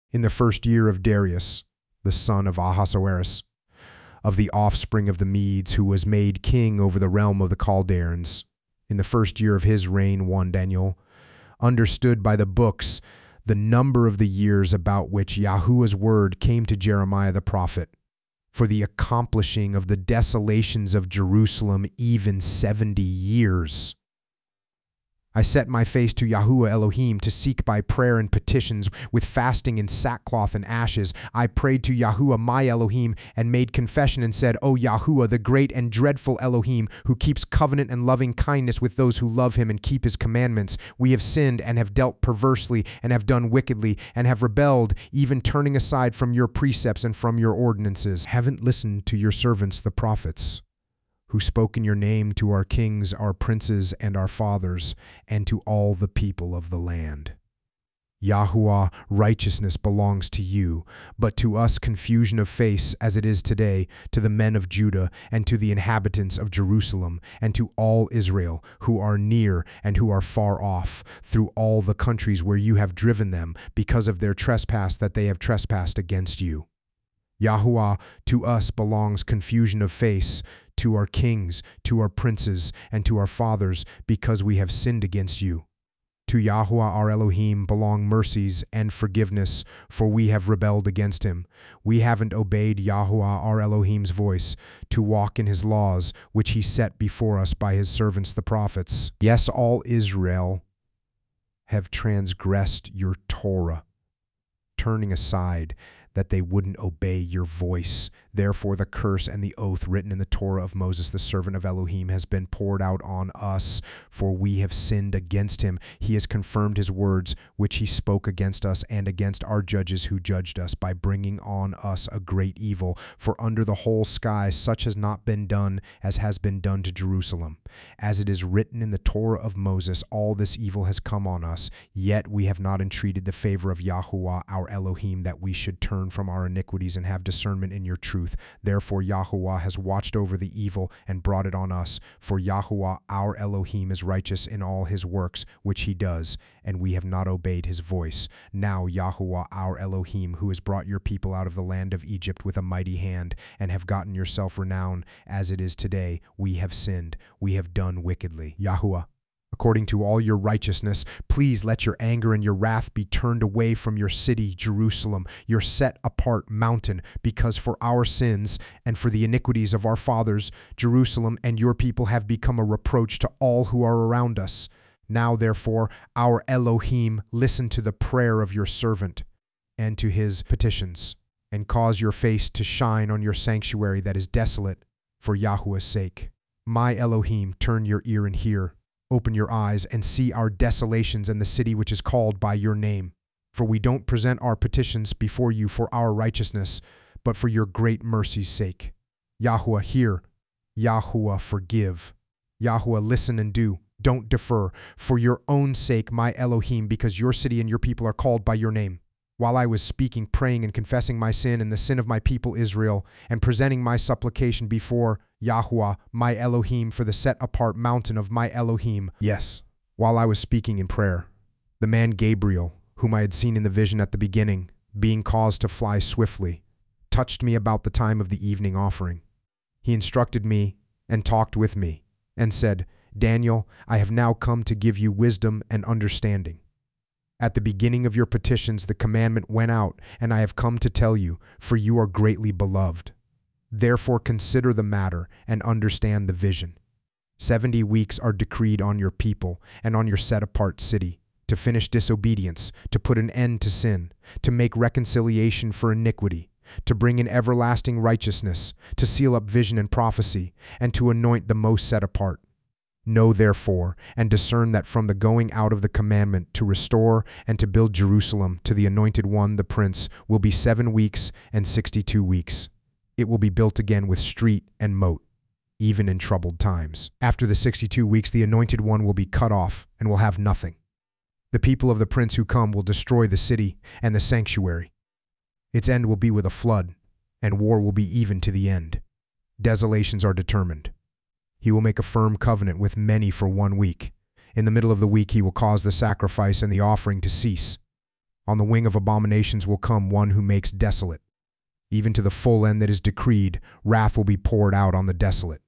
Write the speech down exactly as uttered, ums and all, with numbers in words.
In the first year of Darius, the son of Ahasuerus, of the offspring of the Medes, who was made king over the realm of the Chaldeans, in the first year of his reign, one Daniel, understood by the books the number of the years about which Yahuwah's word came to Jeremiah the prophet, for the accomplishing of the desolations of Jerusalem, even seventy years. I set my face to Yahuwah Elohim to seek by prayer and petitions with fasting and sackcloth and ashes. I prayed to Yahuwah my Elohim and made confession and said, O Yahuwah, the great and dreadful Elohim, who keeps covenant and loving kindness with those who love him and keep his commandments, we have sinned and have dealt perversely and have done wickedly and have rebelled, even turning aside from your precepts and from your ordinances. Haven't listened to your servants the prophets, who spoke in your name to our kings, our princes, and our fathers, and to all the people of the land. Yahuwah, righteousness belongs to you, but to us confusion of face, as it is today, to the men of Judah, and to the inhabitants of Jerusalem, and to all Israel, who are near and who are far off, through all the countries where you have driven them, because of their trespass that they have trespassed against you. Yahuwah, to us belongs confusion of face, to our kings, to our princes, and to our fathers, because we have sinned against you. To Yahuwah our Elohim belong mercies and forgiveness, for we have rebelled against him. We haven't obeyed Yahuwah our Elohim's voice, to walk in his laws, which he set before us by his servants the prophets. Yes, all Israel have transgressed your Torah, turning aside that they wouldn't obey your voice. Therefore the curse and the oath written in the Torah of Moses, the servant of Elohim, has been poured out on us, for we have sinned against him. He has confirmed his words, which he spoke against us and against our judges who judged us, by bringing on us a great evil. For under the whole sky such has not been done as has been done to Jerusalem. As it is written in the Torah of Moses, all this evil has come on us, yet we have not entreated the favor of Yahuwah our Elohim, that we should turn from our iniquities and have discernment in your truth. Therefore Yahuwah has watched over the evil and brought it on us. For Yahuwah our Elohim is righteous in all his works which he does, and we have not obeyed his voice. Now Yahuwah our Elohim, who has brought your people out of the land of Egypt with a mighty hand, and have gotten yourself renown as it is today, we have sinned, we have done wickedly. Yahuwah, according to all your righteousness, please let your anger and your wrath be turned away from your city, Jerusalem, your set-apart mountain, because for our sins and for the iniquities of our fathers, Jerusalem and your people have become a reproach to all who are around us. Now, therefore, our Elohim, listen to the prayer of your servant and to his petitions, and cause your face to shine on your sanctuary that is desolate, for Yahuwah's sake. My Elohim, turn your ear and hear. Open your eyes and see our desolations and the city which is called by your name. For we don't present our petitions before you for our righteousness, but for your great mercy's sake. Yahuwah, hear. Yahuwah, forgive. Yahuwah, listen and do. Don't defer. For your own sake, my Elohim, because your city and your people are called by your name. While I was speaking, praying, and confessing my sin and the sin of my people Israel, and presenting my supplication before Yahuwah, my Elohim, for the set-apart mountain of my Elohim. Yes, while I was speaking in prayer, the man Gabriel, whom I had seen in the vision at the beginning, being caused to fly swiftly, touched me about the time of the evening offering. He instructed me and talked with me, and said, Daniel, I have now come to give you wisdom and understanding. At the beginning of your petitions the commandment went out, and I have come to tell you, for you are greatly beloved. Therefore consider the matter and understand the vision. Seventy weeks are decreed on your people and on your set-apart city, to finish disobedience, to put an end to sin, to make reconciliation for iniquity, to bring in everlasting righteousness, to seal up vision and prophecy, and to anoint the most set apart. Know therefore, and discern that from the going out of the commandment to restore and to build Jerusalem to the anointed one, the prince, will be seven weeks and sixty-two weeks. It will be built again with street and moat, even in troubled times. After the sixty-two weeks, the anointed one will be cut off and will have nothing. The people of the prince who come will destroy the city and the sanctuary. Its end will be with a flood, and war will be even to the end. Desolations are determined. He will make a firm covenant with many for one week. In the middle of the week he will cause the sacrifice and the offering to cease. On the wing of abominations will come one who makes desolate. Even to the full end that is decreed, wrath will be poured out on the desolate.